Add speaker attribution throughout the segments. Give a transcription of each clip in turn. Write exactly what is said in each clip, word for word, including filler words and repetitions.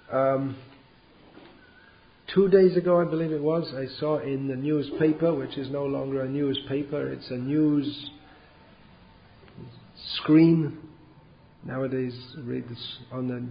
Speaker 1: Um, two days ago, I believe it was, I saw in the newspaper, which is no longer a newspaper, it's a news screen. Nowadays, read this on the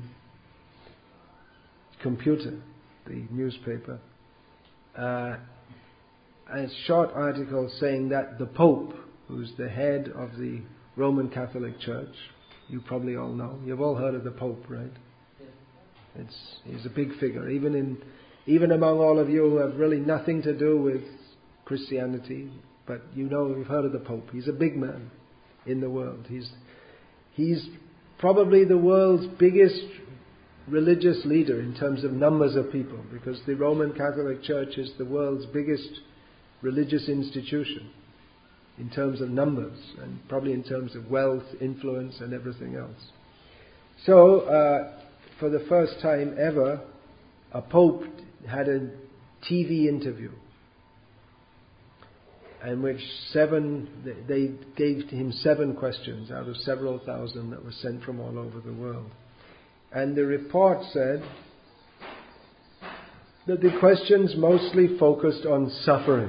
Speaker 1: computer, the newspaper. Uh, a short article saying that the Pope, who's the head of the Roman Catholic Church, you probably all know, you've all heard of the Pope, right? It's, he's a big figure, even in, even among all of you who have really nothing to do with Christianity, but you know, you've heard of the Pope. He's a big man in the world. He's, he's probably the world's biggest religious leader in terms of numbers of people, because the Roman Catholic Church is the world's biggest religious institution in terms of numbers, and probably in terms of wealth, influence, and everything else. So, uh, for the first time ever, a Pope had a T V interview in which seven, they gave him seven questions out of several thousand that were sent from all over the world. And the report said that the questions mostly focused on suffering.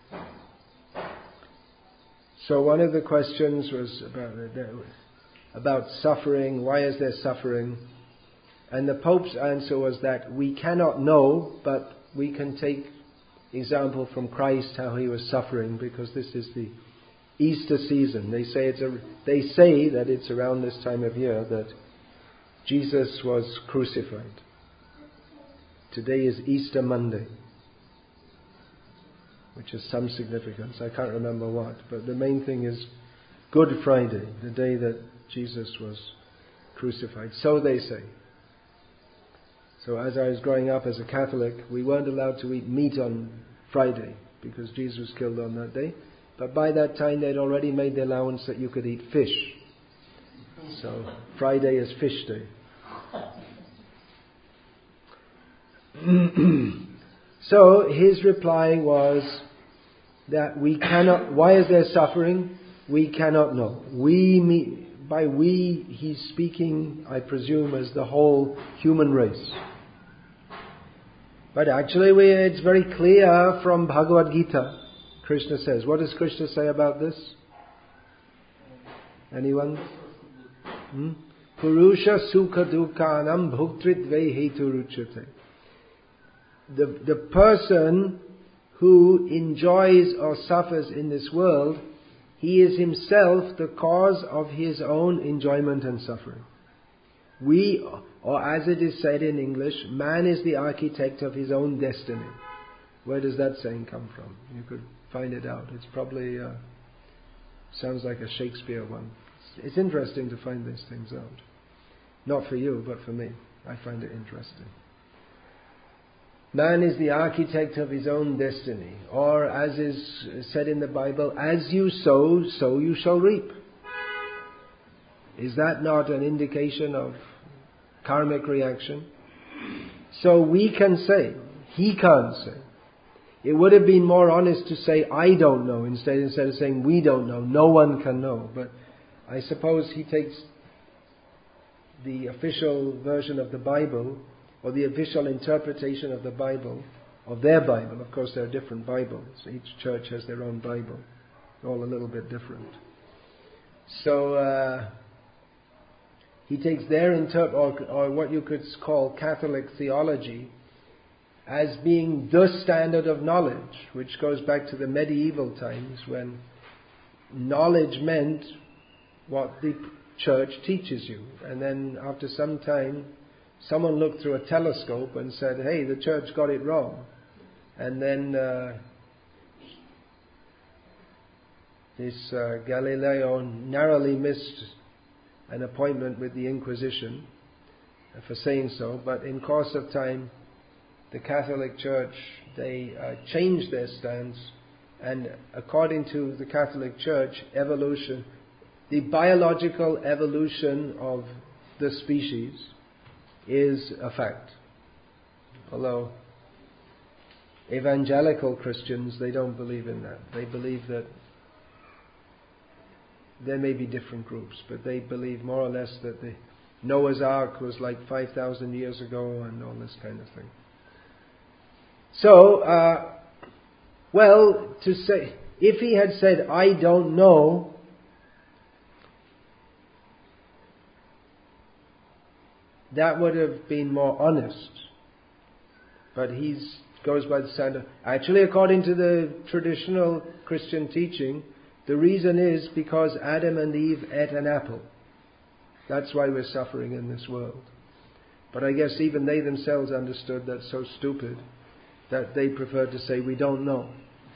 Speaker 1: So one of the questions was about, about suffering. Why is there suffering? And the Pope's answer was that we cannot know, but we can take example from Christ how he was suffering, because this is the Easter season. They say it's a, they say that it's around this time of year that Jesus was crucified. Today is Easter Monday, which has some significance. I can't remember what, but the main thing is Good Friday, the day that Jesus was crucified. So they say. So as I was growing up as a Catholic, we weren't allowed to eat meat on Friday because Jesus was killed on that day. But by that time they'd already made the allowance that you could eat fish. So Friday is fish day. So his reply was that we cannot, why is there suffering? We cannot know. We, me, by we, he's speaking, I presume, as the whole human race. But actually we, it's very clear from Bhagavad Gita. Krishna says, what does Krishna say about this? Anyone? Hmm? Purusha sukha dukhanam bhuktritve hetu ruchyate. The, the person who enjoys or suffers in this world, he is himself the cause of his own enjoyment and suffering. We, or as it is said in English, man is the architect of his own destiny. Where does that saying come from? You could find it out. It's probably, uh, sounds like a Shakespeare one. It's interesting to find these things out. Not for you, but for me. I find it interesting. Man is the architect of his own destiny. Or as is said in the Bible, as you sow, so you shall reap. Is that not an indication of karmic reaction? So we can say, he can't say. It would have been more honest to say, I don't know, instead, instead of saying, we don't know, no one can know. But I suppose he takes the official version of the Bible, or the official interpretation of the Bible, of their Bible. Of course, there are different Bibles. Each church has their own Bible. All a little bit different. So, uh, he takes their interp- or, or what you could call Catholic theology as being the standard of knowledge, which goes back to the medieval times when knowledge meant what the church teaches you. And then after some time, someone looked through a telescope and said, hey, the church got it wrong. And then uh, this uh, Galileo narrowly missed an appointment with the Inquisition for saying so. But in course of time, the Catholic Church, they uh, changed their stance. And according to the Catholic Church, evolution, the biological evolution of the species is a fact. Although evangelical Christians, they don't believe in that. They believe that there may be different groups, but they believe more or less that the Noah's Ark was like five thousand years ago and all this kind of thing. So, uh, well, to say, if he had said, I don't know, that would have been more honest. But he goes by the standard. Actually, according to the traditional Christian teaching, the reason is because Adam and Eve ate an apple. That's why we're suffering in this world. But I guess even they themselves understood that's so stupid that they preferred to say, we don't know.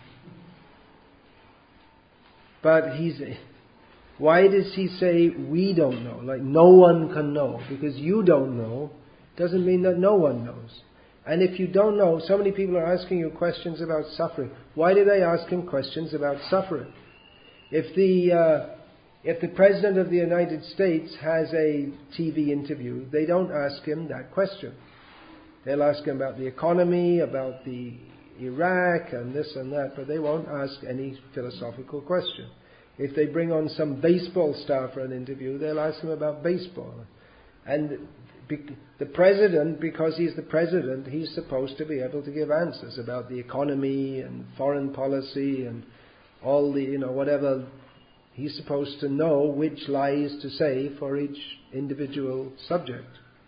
Speaker 1: But he's... Why does he say, we don't know? Like, no one can know. Because you don't know doesn't mean that no one knows. And if you don't know, so many people are asking you questions about suffering. Why do they ask him questions about suffering? If the uh, if the President of the United States has a T V interview, they don't ask him that question. They'll ask him about the economy, about the Iraq and this and that, but they won't ask any philosophical question. If they bring on some baseball star for an interview, they'll ask him about baseball. And the President, because he's the President, he's supposed to be able to give answers about the economy and foreign policy and all the, you know, whatever. He's supposed to know which lies to say for each individual subject.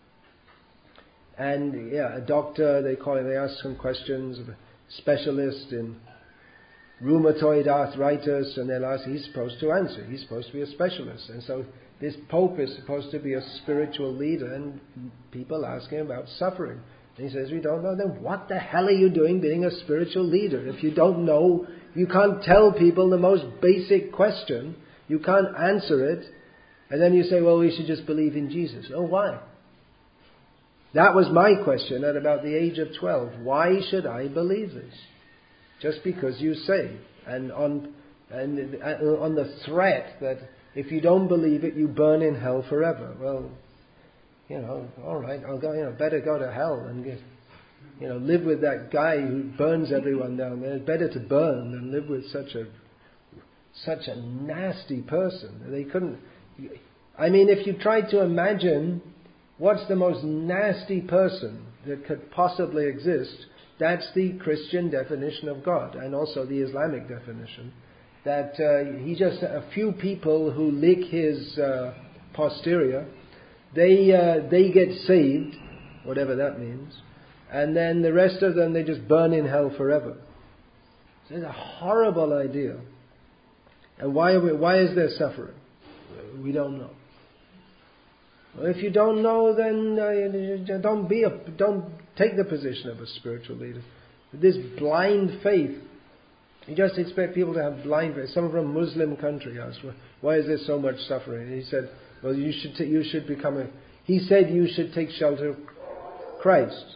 Speaker 1: And yeah, a doctor, they call him, they ask some questions, a specialist in rheumatoid arthritis, and they'll ask, he's supposed to answer. He's supposed to be a specialist. And so this Pope is supposed to be a spiritual leader, and people ask him about suffering. And he says, we don't know. Then what the hell are you doing being a spiritual leader? If you don't know, you can't tell people the most basic question. You can't answer it. And then you say, well, we should just believe in Jesus. Oh, why? That was my question at about the age of twelve. Why should I believe this? Just because you say. And on, and on the threat that if you don't believe it, you burn in hell forever. Well, you know, all right, I'll go, you know, better go to hell and get, you know, live with that guy who burns everyone down there. It's better to burn than live with such a, such a nasty person. They couldn't, I mean, if you tried to imagine what's the most nasty person that could possibly exist, that's the Christian definition of God, and also the Islamic definition. That uh, he just, a few people who lick his uh, posterior, they uh, they get saved, whatever that means, and then the rest of them, they just burn in hell forever. So it's a horrible idea. And why are we, why is there suffering? We don't know. Well, if you don't know, then uh, don't be a, don't take the position of a spiritual leader. This blind faith. You just expect people to have blind faith. Someone from a Muslim country asked, why is there so much suffering? And he said, well, you should t- you should become a... He said you should take shelter of Christ.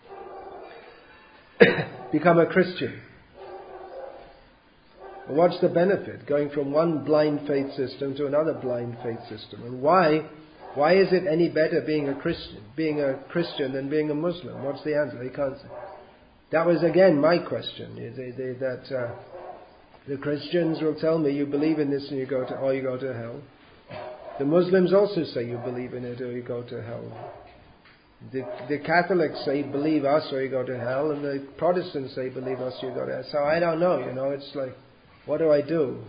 Speaker 1: Become a Christian. Well, what's the benefit? Going from one blind faith system to another blind faith system. And why? Why is it any better being a Christian, being a Christian than being a Muslim? What's the answer? They can't say. That was again my question. They, they, that uh, the Christians will tell me you believe in this and you go to, or you go to hell. The Muslims also say you believe in it or you go to hell. The, the Catholics say believe us or you go to hell, and the Protestants say believe us or you go to hell. So I don't know. You know, it's like, what do I do?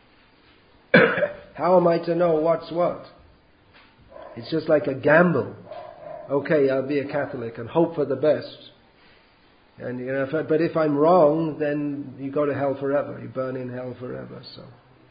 Speaker 1: How am I to know what's what? It's just like a gamble. Okay, I'll be a Catholic and hope for the best. And you know, if I, but if I'm wrong, then you go to hell forever. You burn in hell forever. So,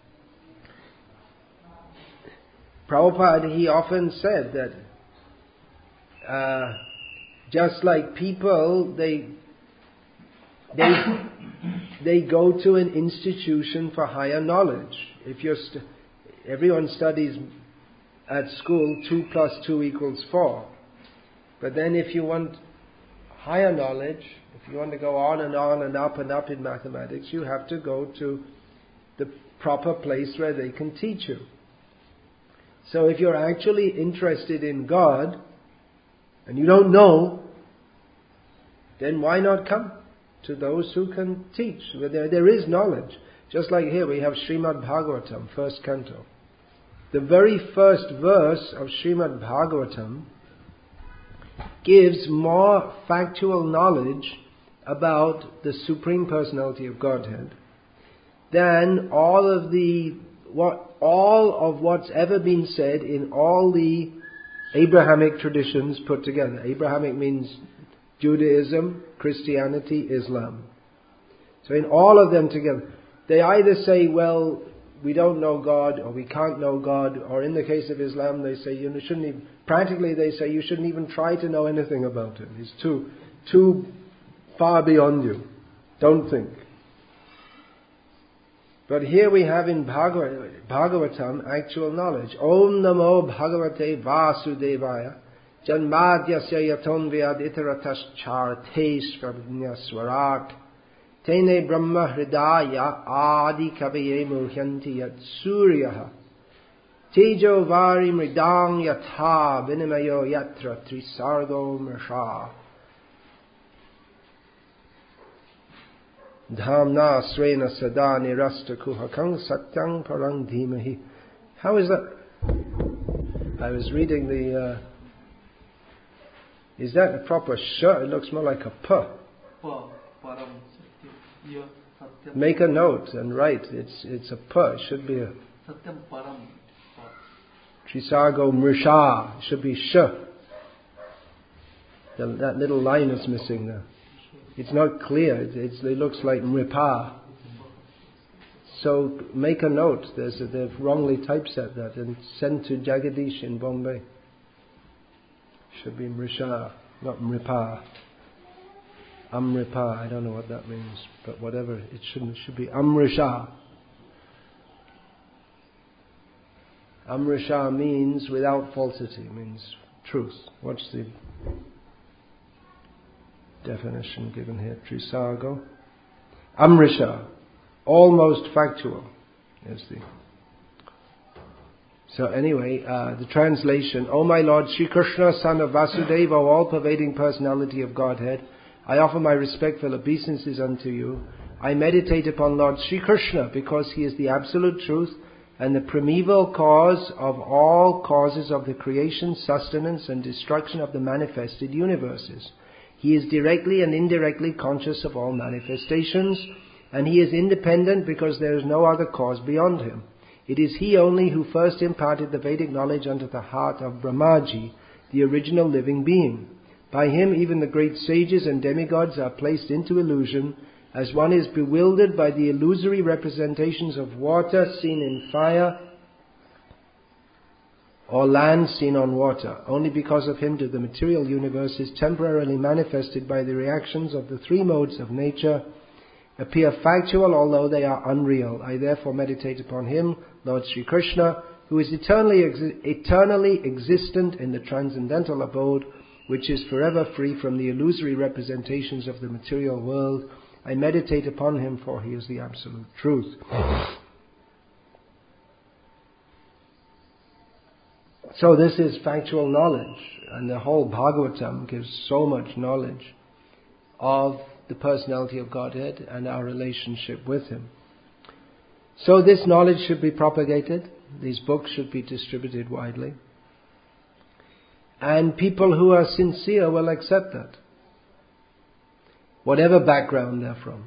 Speaker 1: Prabhupada, he often said that uh, just like people, they they they go to an institution for higher knowledge. If you're st- everyone studies at school, two plus two equals four. But then, if you want higher knowledge, if you want to go on and on and up and up in mathematics, you have to go to the proper place where they can teach you. So if you're actually interested in God and you don't know, then why not come to those who can teach? There, there is knowledge. Just like here we have Srimad Bhagavatam, first canto. the very first verse of Srimad Bhagavatam gives more factual knowledge about the Supreme Personality of Godhead than all of the what all of what's ever been said in all the Abrahamic traditions put together. Abrahamic means Judaism, Christianity, Islam. So in all of them together, they either say, well, we don't know God, or we can't know God, or in the case of Islam, they say you shouldn't even, practically they say you shouldn't even try to know anything about Him. He's too, too far beyond you. Don't think. But here we have in Bhagavat, Bhagavatam actual knowledge. Om Namo Bhagavate Vasudevaya Janmadyasya Yatonvyad Itaratascharathe Svarak Tene Brahma Hridaya Adi Kaviye Muhyanti Yat Suryaha Tejo Vari Mridang Yatha Vinimayo Yatra Trisargo Mersha Dhamna Srena Sada Nirasta Kuhakang Satyang Parang Dhimahi. How is that? I was reading the... Uh, is that a proper sh? It looks more like a p. Make a note and write. It's it's a p. It should be a... Trisago Mrisha. It should be sh. The, that little line is missing there. It's not clear. It, it's, it looks like Mripa. So make a note. There's a, they've wrongly typeset that and send to Jagadish in Bombay. Should be Mrisha, not Mripa. Amripa. I don't know what that means, but whatever. It shouldn't. It should be Amrisha. Amrisha means without falsity. Means truth. What's the definition given here? Trisago. Amrisha. Almost factual. Is the. So anyway, uh, the translation. O my Lord, Sri Krishna, son of Vasudeva, all-pervading personality of Godhead, I offer my respectful obeisances unto you. I meditate upon Lord Sri Krishna because He is the absolute truth and the primeval cause of all causes of the creation, sustenance and destruction of the manifested universes. He is directly and indirectly conscious of all manifestations, and He is independent because there is no other cause beyond Him. It is He only who first imparted the Vedic knowledge unto the heart of Brahmaji, the original living being. By Him even the great sages and demigods are placed into illusion, as one is bewildered by the illusory representations of water seen in fire or land seen on water. Only because of Him do the material universe is temporarily manifested by the reactions of the three modes of nature appear factual although they are unreal. I therefore meditate upon Him, Lord Sri Krishna, who is eternally, exi- eternally existent in the transcendental abode, which is forever free from the illusory representations of the material world. I meditate upon Him, for He is the absolute truth. So this is factual knowledge, and the whole Bhagavatam gives so much knowledge of the personality of Godhead and our relationship with Him. So this knowledge should be propagated. These books should be distributed widely. And people who are sincere will accept that, whatever background they're from.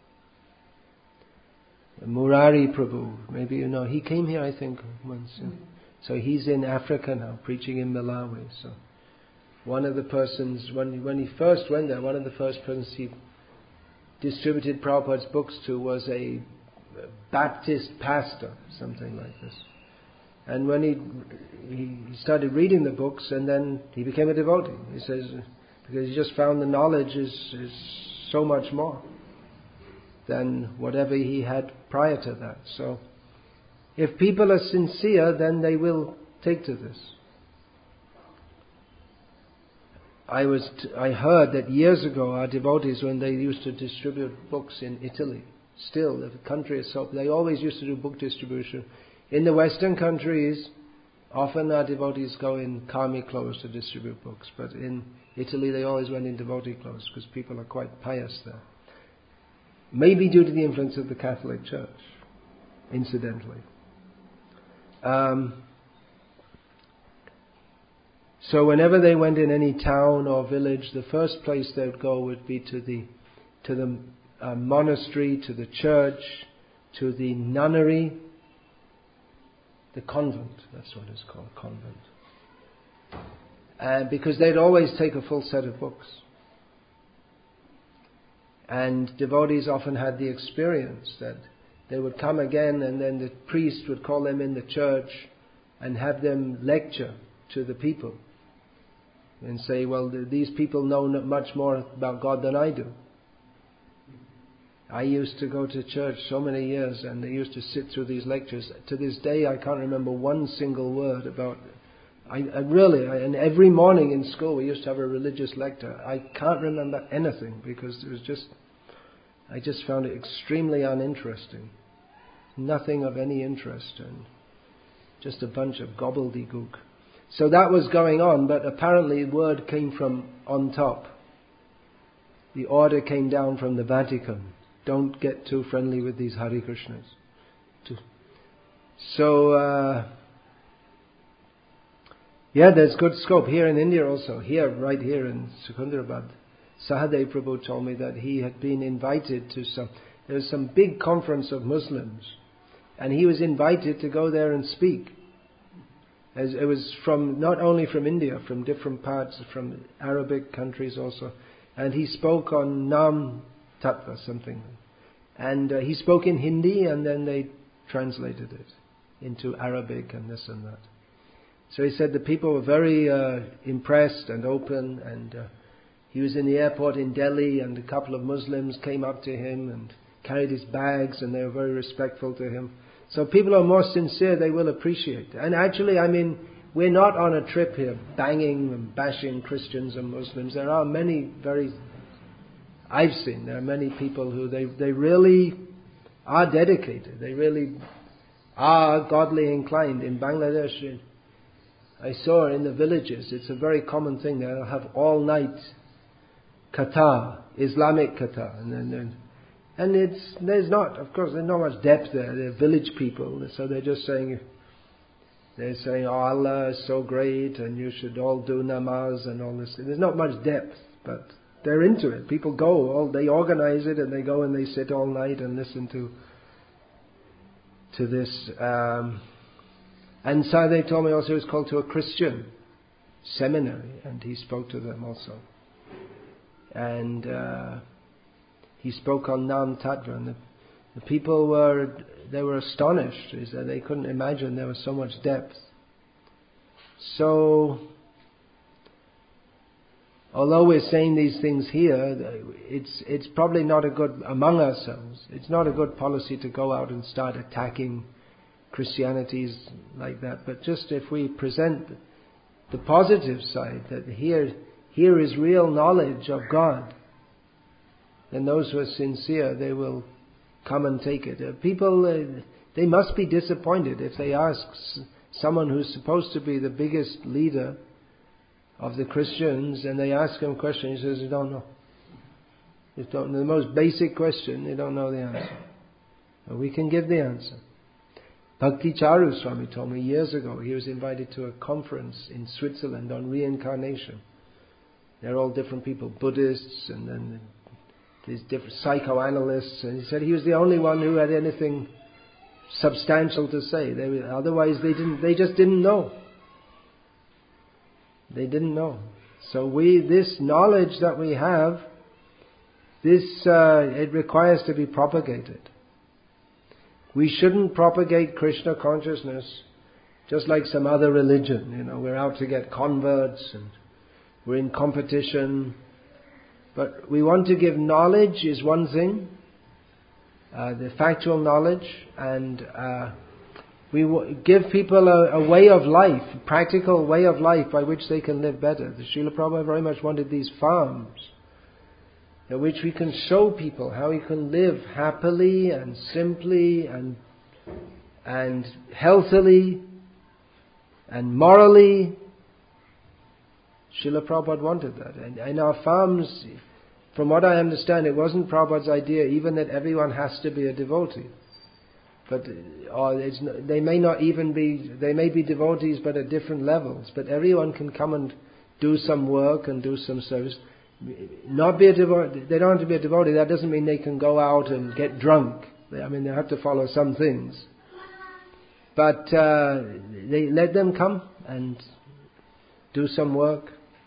Speaker 1: Murari Prabhu, maybe you know, he came here I think once. Mm-hmm. So he's in Africa now, preaching in Malawi. So one of the persons, when, when he first went there, one of the first persons he distributed Prabhupada's books to was a Baptist pastor, something like this. And when he he started reading the books, and then he became a devotee. He says, because he just found the knowledge is, is so much more than whatever he had prior to that. So if people are sincere, then they will take to this. I was t- I heard that years ago our devotees, when they used to distribute books in Italy, still the country is so, they always used to do book distribution. In the Western countries, often our devotees go in karmi clothes to distribute books, but in Italy they always went in devotee clothes because people are quite pious there. Maybe due to the influence of the Catholic Church, incidentally. Um, So whenever they went in any town or village, the first place they would go would be to the to the uh, monastery, to the church, to the nunnery, the convent. That's what it's called, convent. And because they'd always take a full set of books. And devotees often had the experience that they would come again, and then the priest would call them in the church and have them lecture to the people and say, well, these people know much more about God than I do. I used to go to church so many years, and they used to sit through these lectures. To this day, I can't remember one single word about I, I really, I, and every morning in school we used to have a religious lecture. I can't remember anything because it was just, I just found it extremely uninteresting. Nothing of any interest and just a bunch of gobbledygook. So that was going on, but apparently word came from on top. The order came down from the Vatican. Don't get too friendly with these Hare Krishnas. So, uh, yeah, there's good scope here in India also. Here, right here in Secunderabad, Sahadev Prabhu told me that he had been invited to some, there was some big conference of Muslims, and he was invited to go there and speak. As it was from, not only from India, from different parts, from Arabic countries also. And he spoke on Nam Tattva, something. And uh, he spoke in Hindi, and then they translated it into Arabic and this and that. So he said the people were very uh, impressed and open, and uh, he was in the airport in Delhi, and a couple of Muslims came up to him and carried his bags, and they were very respectful to him. So people are more sincere, they will appreciate. And actually, I mean, we're not on a trip here banging and bashing Christians and Muslims. There are many very, I've seen, there are many people who they, they really are dedicated. They really are godly inclined. In Bangladesh, I saw in the villages, it's a very common thing. They'll have all-night katha, Islamic katha. And then, then And it's there's not, of course, there's not much depth there. They're village people, so they're just saying, they're saying, oh, Allah is so great, and you should all do namaz and all this. There's not much depth, but they're into it. People go, all they organize it, and they go and they sit all night and listen to to this. Um, and so they told me also he was called to a Christian seminary, and he spoke to them also. And Uh, He spoke on Nam Tattva, and the, the people were, they were astonished. They said they couldn't imagine there was so much depth. So, although we're saying these things here, it's it's probably not a good, among ourselves, it's not a good policy to go out and start attacking Christianities like that. But just if we present the positive side, that here here is real knowledge of God, then those who are sincere, they will come and take it. Uh, people, uh, they must be disappointed if they ask s- someone who's supposed to be the biggest leader of the Christians, and they ask him a question, he says, "I don't know." They don't know the most basic question, they don't know the answer. But we can give the answer. Bhakti Charu Swami told me years ago, he was invited to a conference in Switzerland on reincarnation. They're all different people, Buddhists, and then these different psychoanalysts, and he said he was the only one who had anything substantial to say. They were, otherwise, they didn't. They just didn't know. They didn't know. So we, this knowledge that we have, this uh, it requires to be propagated. We shouldn't propagate Krishna consciousness just like some other religion. You know, we're out to get converts and we're in competition. But we want to give knowledge is one thing, uh, the factual knowledge, and uh, we w- give people a, a way of life, a practical way of life by which they can live better. The Srila Prabhupada very much wanted these farms, in which we can show people how you can live happily and simply and and healthily and morally. Srila Prabhupada wanted that. And in our farms, from what I understand, it wasn't Prabhupada's idea even that everyone has to be a devotee. but or it's no, they may not even be, they may be devotees but at different levels, but everyone can come and do some work and do some service. Not be a devotee, they don't have to be a devotee, that doesn't mean they can go out and get drunk. I mean, they have to follow some things. But uh, they let them come and do some work.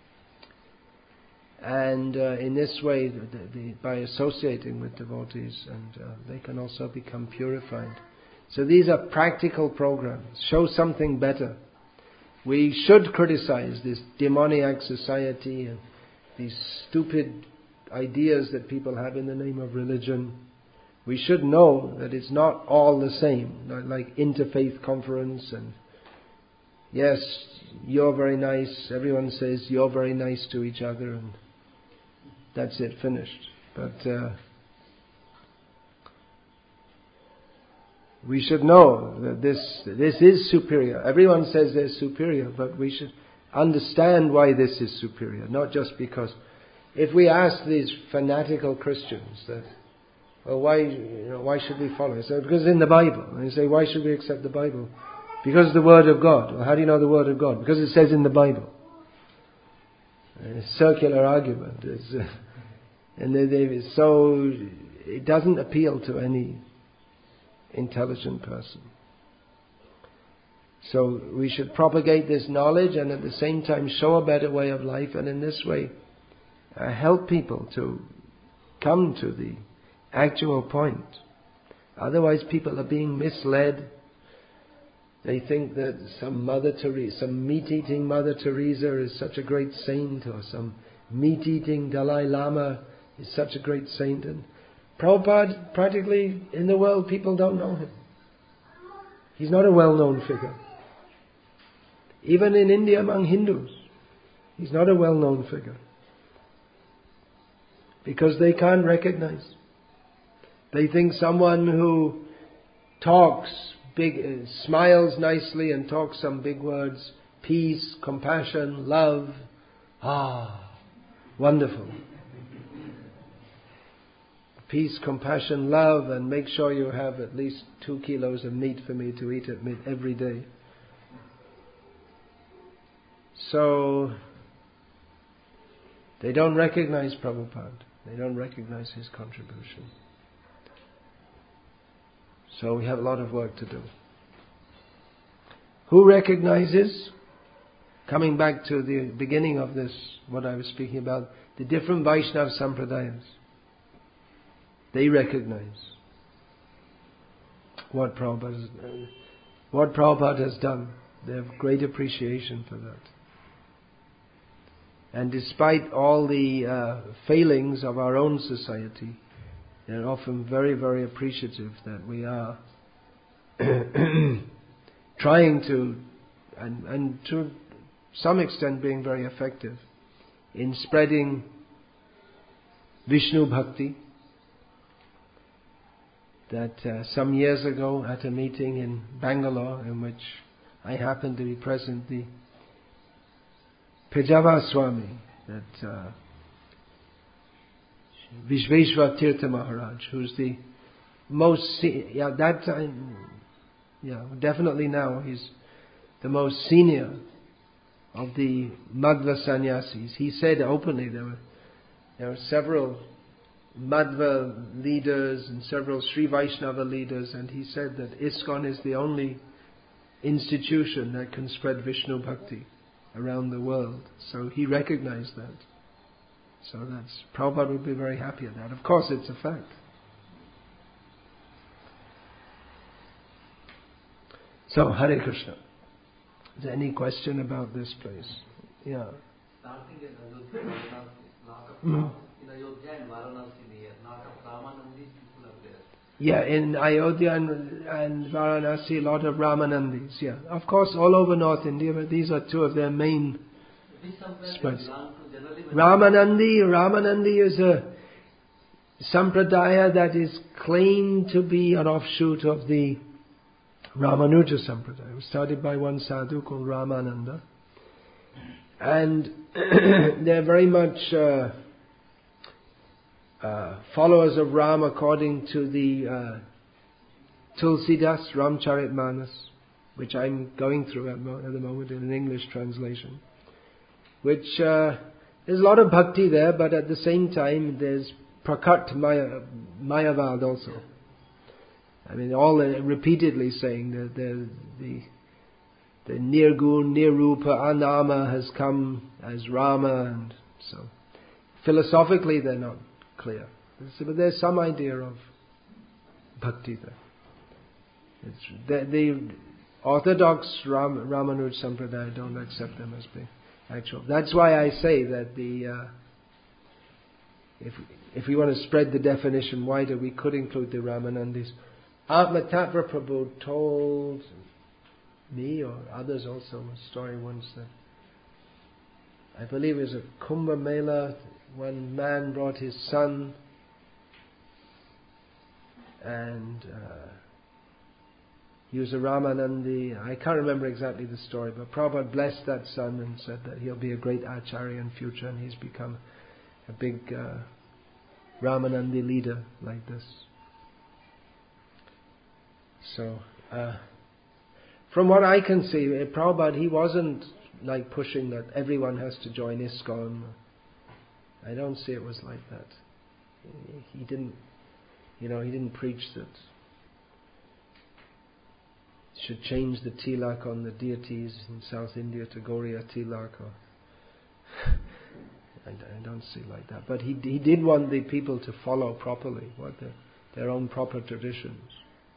Speaker 1: And uh, in this way, the, the, by associating with devotees, and uh, they can also become purified. So these are practical programs. Show something better. We should criticize this demoniac society and these stupid ideas that people have in the name of religion. We should know that it's not all the same. Not like interfaith conference and yes, you're very nice. Everyone says you're very nice to each other and that's it, finished. But uh, we should know that this this is superior. Everyone says they're superior, but we should understand why this is superior. Not just because, if we ask these fanatical Christians that, well, why you know, why should we follow it? So because it's in the Bible. And you say, why should we accept the Bible? Because it's the Word of God. Well, how do you know the Word of God? Because it says in the Bible. A circular argument. It's, uh, and they, they, so it doesn't appeal to any intelligent person. So we should propagate this knowledge and at the same time show a better way of life, and in this way uh, help people to come to the actual point. Otherwise people are being misled. They think that some Mother Teresa, some meat-eating Mother Teresa is such a great saint, or some meat-eating Dalai Lama is such a great saint. And Prabhupada, practically in the world, people don't know him. He's not a well-known figure. Even in India among Hindus, he's not a well-known figure. Because they can't recognize. They think someone who talks big, uh, smiles nicely and talks some big words, peace, compassion, love, ah, wonderful. Peace, compassion, love, and make sure you have at least two kilos of meat for me to eat at mid every day. So, they don't recognize Prabhupada. They don't recognize his contribution. So we have a lot of work to do. Who recognizes? Coming back to the beginning of this, what I was speaking about, the different Vaishnava Sampradayas. They recognize what Prabhupada, what Prabhupada has done. They have great appreciation for that. And despite all the uh, failings of our own society, they're often very, very appreciative that we are trying to, and, and to some extent being very effective in spreading Vishnu Bhakti. That uh, some years ago at a meeting in Bangalore, in which I happened to be present, the Pejava Swami, that uh, Vishveshwar Tirtha Maharaj, who's the most, se- yeah, that time, yeah, definitely now, he's the most senior of the Madhva sannyasis. He said openly there were there were several Madhva leaders and several Sri Vaishnava leaders, and he said that ISKCON is the only institution that can spread Vishnu Bhakti around the world. So he recognized that. So that's, Prabhupada would be very happy at that. Of course it's a fact. So, Hare Krishna. Is there any question about this place? Yeah.
Speaker 2: Starting in Ayodhya, lot of,
Speaker 1: Mm.
Speaker 2: in Ayodhya and Varanasi near, lot of Ramanandis people are there.
Speaker 1: Yeah, in Ayodhya and, and Varanasi, a lot of Ramanandis. Yeah, of course, all over North India, but these are two of their main spreads. Ramanandi, Ramanandi is a sampradaya that is claimed to be an offshoot of the Ramanuja Sampradaya. It was started by one sadhu called Ramananda. And they're very much uh, uh, followers of Ram according to the uh, Tulsidas Ramcharitmanas, which I'm going through at, mo- at the moment in an English translation, which uh, there's a lot of bhakti there, but at the same time there's prakat maya, mayavad also. I mean, all uh, repeatedly saying that the the the nirgun, nirupa, anama has come as Rama, and so philosophically they're not clear, but there's some idea of bhakti there. It's, the, the orthodox Ram, Ramanuja Sampradaya don't accept them as being actual. That's why I say that the uh, if if we want to spread the definition wider, we could include the Ramanandis. Atma Tattva Prabhu told me or others also a story once that I believe it was a Kumbh Mela. One man brought his son, and uh, he was a Ramanandi. I can't remember exactly the story, but Prabhupada blessed that son and said that he'll be a great Acharya in future, and he's become a big uh, Ramanandi leader like this. So, uh, from what I can see, Prabhupada, he wasn't like pushing that everyone has to join ISKCON. I don't see it was like that. He didn't, you know, he didn't preach that should change the tilak on the deities in South India to Gauriya tilak. Or I, I don't see it like that. But he he did want the people to follow properly what the, their own proper traditions.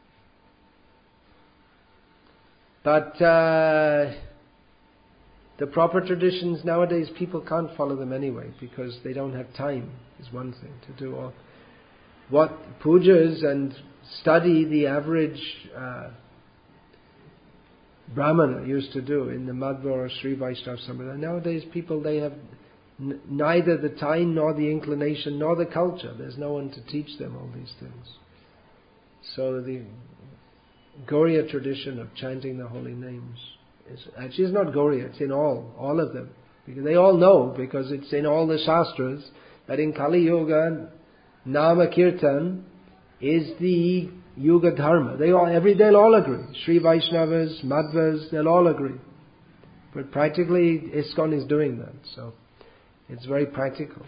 Speaker 1: But uh, the proper traditions nowadays, people can't follow them anyway because they don't have time, is one thing to do. All what pujas and study the average uh, Brahmana used to do in the Madhva or Sri Vaishnava Sampradaya. Nowadays people, they have n- neither the time nor the inclination nor the culture. There's no one to teach them all these things. So the Gauriya tradition of chanting the holy names is actually it's not Gauriya, it's in all, all of them. Because they all know, because it's in all the Shastras, that in Kali Yuga, Nama Kirtan is the Yuga Dharma. They all, every, they'll all agree. Sri Vaishnavas, Madhvas, they'll all agree. But practically, ISKCON is doing that, so it's very practical.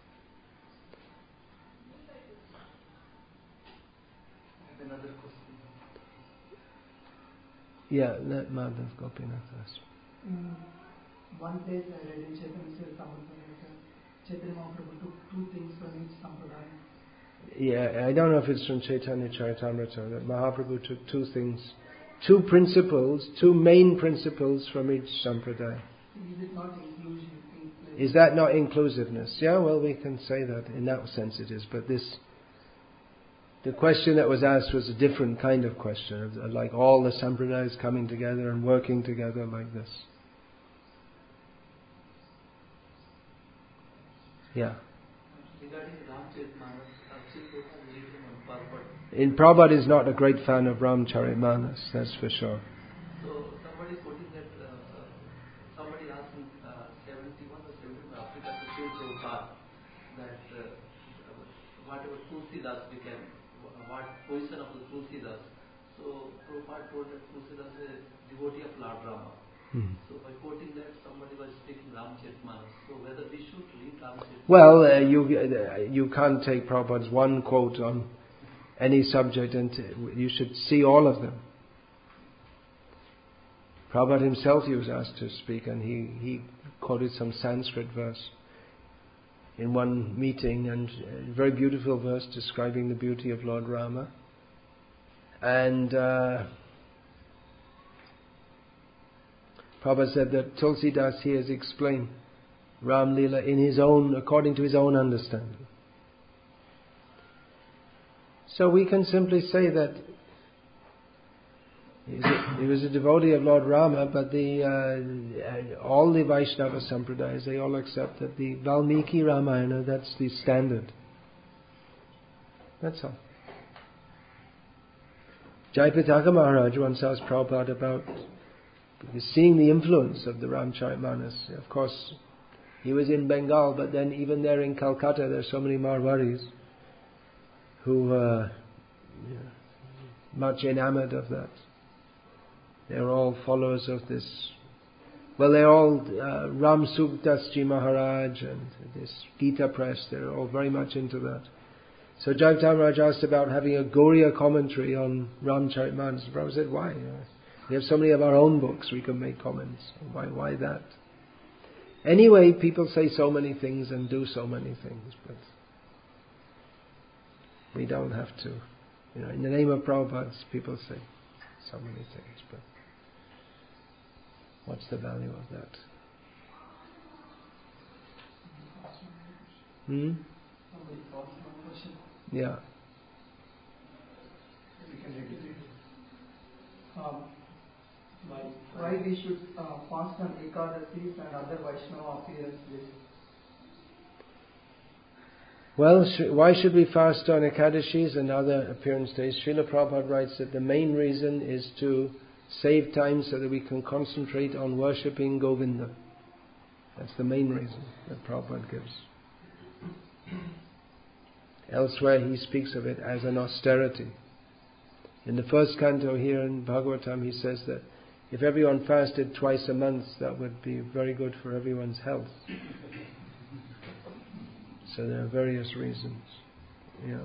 Speaker 2: Another question.
Speaker 1: Yeah, let Madhav Gopinath ask.
Speaker 3: In one place I read in Chaitanya Charitamrita that Chaitanya Mahaprabhu took two things from each sampradaya.
Speaker 1: Yeah, I don't know if it's from Chaitanya Charitamrita that Mahaprabhu took two things, two principles, two main principles from each sampradaya.
Speaker 3: Is it not inclusive?
Speaker 1: Is that not inclusiveness? Yeah, well, we can say that in that sense it is. But this, the question that was asked was a different kind of question, like all the sampradayas coming together and working together like this. Yeah.
Speaker 2: Regarding Ramcharitmanas, Abhishek Prabhupada is written on Prabhupada.
Speaker 1: In Prabhupada is not a great fan of Ramcharitmanas, that's for sure.
Speaker 2: So somebody quoting that, uh, uh, somebody asked in uh, seventy-one or seventy-two Africa to Sri Prabhupada that uh, whatever Tulsidas became, what position of the Tulsidas. So Prabhupada told that Tulsidas is a devotee of Lord Rama.
Speaker 1: Hmm.
Speaker 2: So by quoting that, somebody was speaking Ramcharitmanas. So whether we should read Ramcharitmanas?
Speaker 1: Well, uh, you uh, you can't take Prabhupada's one quote on any subject, and t- you should see all of them. Prabhupada himself, he was asked to speak, and he, he quoted some Sanskrit verse in one meeting, and a very beautiful verse describing the beauty of Lord Rama. And uh, Prabhupada said that Tulsidas here has explained Ram Leela in his own, according to his own understanding. So we can simply say that he was a, he was a devotee of Lord Rama, but the uh, all the Vaishnava Sampradayas, they all accept that the Valmiki Ramayana, that's the standard. That's all. Jayapataka Maharaj once asked Prabhupada about seeing the influence of the Ramcharitmanas. Of course, he was in Bengal, but then even there in Calcutta, there are so many Marwaris who uh, much enamored of that. They're all followers of this. Well, they're all uh, Ram Sukdasji Maharaj and this Gita Press. They're all very much into that. So Jagtar Maharaj asked about having a Gauriya commentary on Ramcharitmanas. Prabhupada said, why? We have so many of our own books, we can make comments. Why, why that? Anyway, people say so many things and do so many things, but we don't have to. You know, in the name of Prabhupada, people say so many things, but what's the value of that? Hmm? Yeah.
Speaker 3: Um, why, why we should uh, fast on Ekadasis and other Vaishnava appearance days?
Speaker 1: Well, sh- why should we fast on Ekadashis and other appearance days? Srila Prabhupada writes that the main reason is to save time so that we can concentrate on worshipping Govinda. That's the main reason that Prabhupada gives. Elsewhere he speaks of it as an austerity. In the first canto here in Bhagavatam he says that if everyone fasted twice a month, that would be very good for everyone's health. So there are various reasons. Yeah.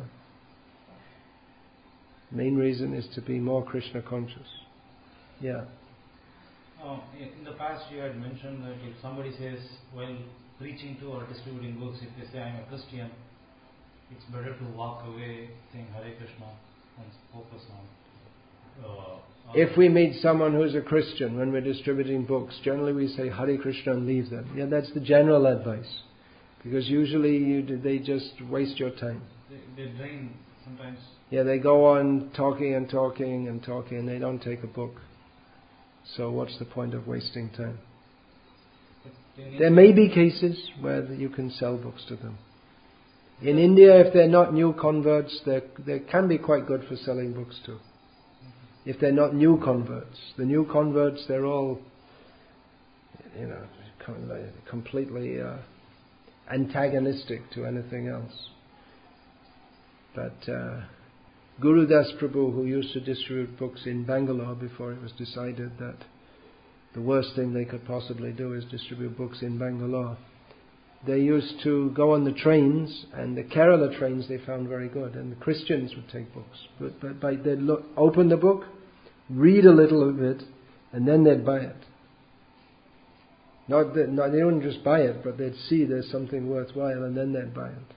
Speaker 1: Main reason is to be more Krishna conscious. Yeah.
Speaker 4: Uh, in the past you had mentioned that if somebody says, while preaching to or distributing books, if they say I am a Christian, it's better to walk away saying Hare Krishna and focus on. Uh,
Speaker 1: if we meet someone who's a Christian when we're distributing books, generally we say Hare Krishna and leave them. Yeah, that's the general advice. Because usually you, they just waste your time.
Speaker 4: They, they drain sometimes.
Speaker 1: Yeah, they go on talking and talking and talking and they don't take a book. So what's the point of wasting time? There may be cases where you can sell books to them. In India, if they're not new converts, they they can be quite good for selling books too. If they're not new converts. The new converts, they're all, you know, completely uh, antagonistic to anything else. But uh, Guru Das Prabhu, who used to distribute books in Bangalore before it was decided that the worst thing they could possibly do is distribute books in Bangalore, they used to go on the trains, and the Kerala trains they found very good, and the Christians would take books. But, but, but they'd look, open the book, read a little of it, and then they'd buy it. Not that, not, they wouldn't just buy it, but they'd see there's something worthwhile, and then they'd buy it.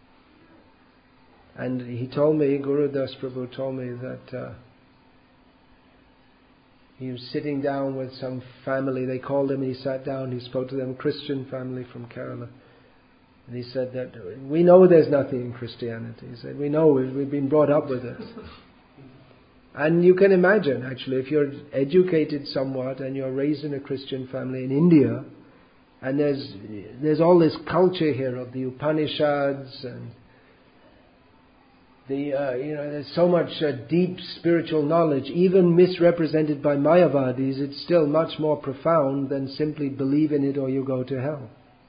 Speaker 1: And he told me, Guru Das Prabhu told me that uh, he was sitting down with some family. They called him and he sat down. He spoke to them, Christian family from Kerala. And he said that we know there's nothing in Christianity. He said, we know, we've been brought up with it. And you can imagine, actually, if you're educated somewhat and you're raised in a Christian family in India, and there's there's all this culture here of the Upanishads and The, uh, you know, there's so much uh, deep spiritual knowledge, even misrepresented by Mayavadis, it's still much more profound than simply believe in it or you go to hell.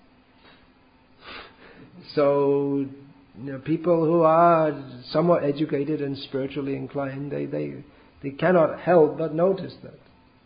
Speaker 1: So, you know, people who are somewhat educated and spiritually inclined, they, they, they cannot help but notice that.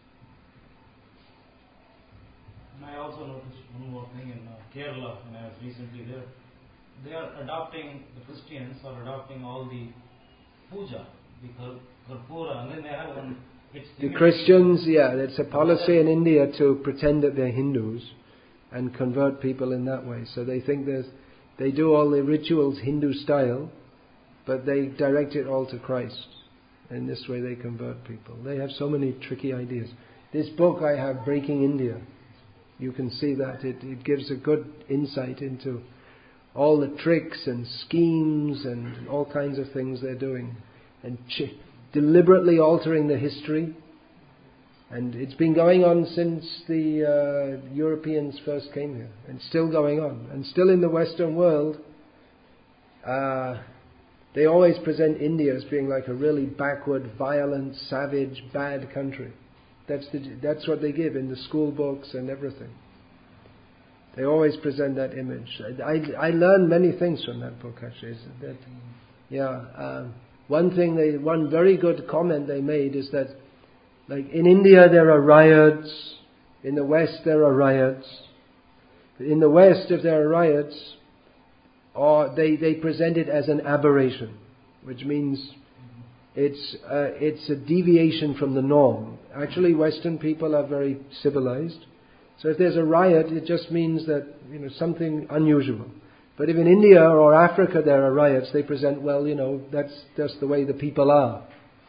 Speaker 4: And I also noticed one more thing in uh, Kerala, when I was recently there. They are adopting, the Christians are adopting all the puja, the karpura, and then they have one. It's
Speaker 1: the Christians, yeah, it's a policy in India to pretend that they're Hindus and convert people in that way. So they think there's, they do all the rituals Hindu style, but they direct it all to Christ. And this way they convert people. They have so many tricky ideas. This book I have, Breaking India, you can see that. It, it gives a good insight into all the tricks and schemes and all kinds of things they're doing. And ch- deliberately altering the history. And it's been going on since the uh, Europeans first came here. And still going on. And still in the Western world, uh, they always present India as being like a really backward, violent, savage, bad country. That's the, that's what they give in the school books and everything. They always present that image. I, I, I learned many things from that book, actually. That, yeah, um, one thing they, one very good comment they made is that, like in India there are riots, in the West there are riots. In the West, if there are riots, or they, they present it as an aberration, which means it's uh, it's a deviation from the norm. Actually, Western people are very civilized. So if there's a riot, it just means that, you know, something unusual. But if in India or Africa there are riots, they present, well, you know, that's just the way the people are.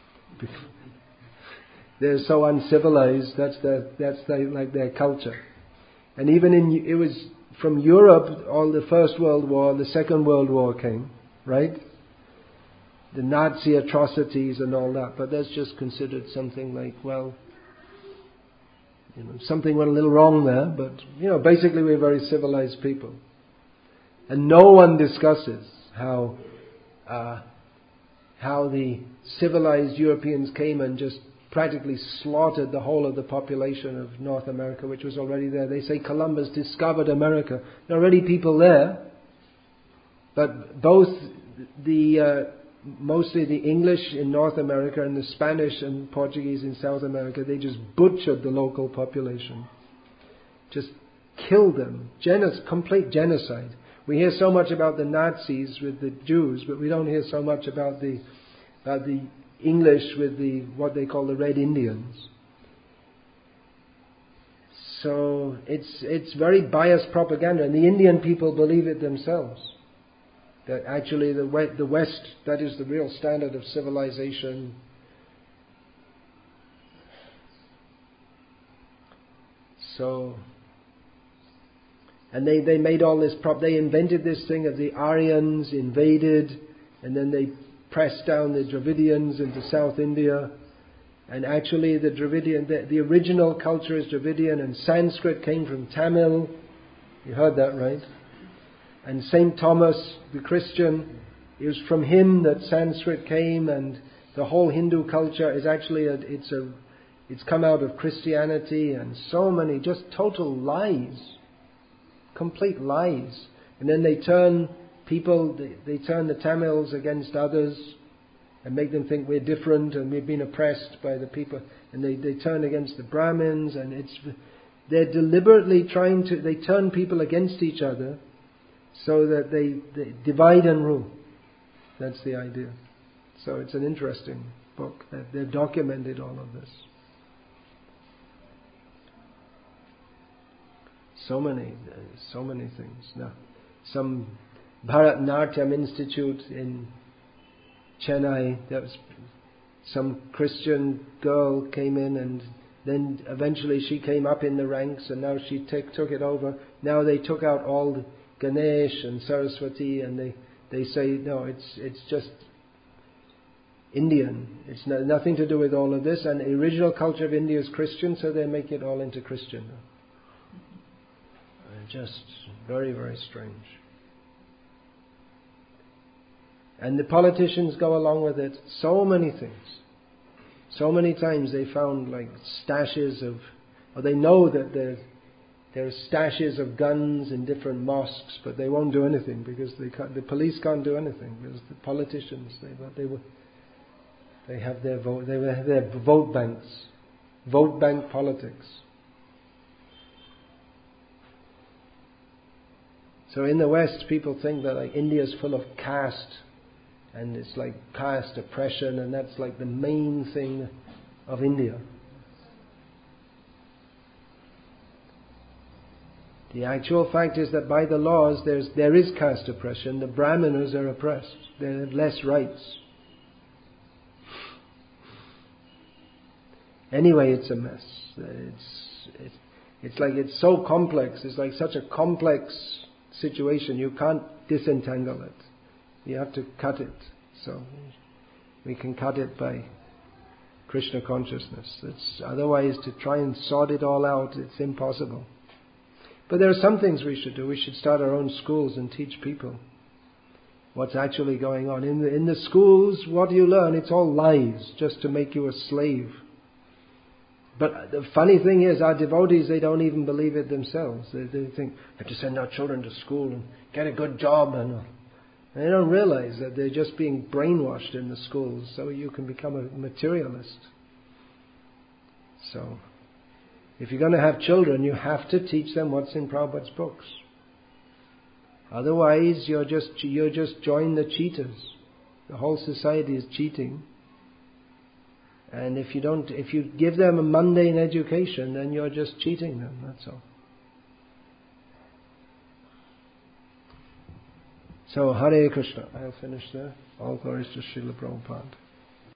Speaker 1: They're so uncivilized. That's their that's their, like their culture. And even in it was from Europe, all the First World War, the Second World War came, right? The Nazi atrocities and all that. But that's just considered something like, well, you know, something went a little wrong there. But you know, basically we're very civilized people. And no one discusses how uh, how the civilized Europeans came and just practically slaughtered the whole of the population of North America, which was already there. They say Columbus discovered America. There are already people there, but both the uh, mostly the English in North America and the Spanish and Portuguese in South America, they just butchered the local population, just killed them, Geno- complete genocide. We hear so much about the Nazis with the Jews, but we don't hear so much about the about the English with the what they call the Red Indians. So it's it's very biased propaganda, and the Indian people believe it themselves. That actually the West, the West, that is the real standard of civilization. So. And they, they made all this prop. They invented this thing of the Aryans invaded, and then they pressed down the Dravidians into South India. And actually, the Dravidian, the, the original culture is Dravidian, and Sanskrit came from Tamil. You heard that, right? And Saint Thomas, the Christian, it was from him that Sanskrit came, and the whole Hindu culture is actually a, it's a, it's come out of Christianity, and so many just total lies. Complete lies. And then they turn people, they, they turn the Tamils against others and make them think we're different and we've been oppressed by the people. And they, they turn against the Brahmins, and it's they're deliberately trying to, they turn people against each other so that they, they divide and rule. That's the idea. So it's an interesting book. They've documented all of this. So many, so many things. Now, some Bharatanatyam Institute in Chennai, there was some Christian girl came in, and then eventually she came up in the ranks, and now she take, took it over. Now they took out all the Ganesh and Saraswati, and they, they say, no, it's it's just Indian. It's no, nothing to do with all of this, and the original culture of India is Christian, so they make it all into Christian now. Just very, very strange. And the politicians go along with it. So many things. So many times they found like stashes of, or they know that there, there are stashes of guns in different mosques, but they won't do anything because they can't, the police can't do anything because the politicians, they they they have their vote, they have their vote banks, vote bank politics. So in the West, people think that like India is full of caste, and it's like caste oppression, and that's like the main thing of India. The actual fact is that by the laws, there's there is caste oppression. The Brahmanas are oppressed; they have less rights. Anyway, it's a mess. It's it's it's like it's so complex. It's like such a complex situation, you can't disentangle it. You have to cut it. So we can cut it by Krishna consciousness. It's otherwise to try and sort it all out, it's impossible. But there are some things we should do. We should start our own schools and teach people what's actually going on. In the, in the schools, what do you learn? It's all lies, just to make you a slave. But the funny thing is, our devotees, they don't even believe it themselves. They, they think, we have to send our children to school and get a good job. And, And they don't realize that they're just being brainwashed in the schools, so you can become a materialist. So, if you're going to have children, you have to teach them what's in Prabhupada's books. Otherwise, you're just you're just join the cheaters. The whole society is cheating. And if you don't, if you give them a mundane education, then you're just cheating them. That's all. So, Hare Krishna. I'll finish there. All glories to Srila Prabhupada.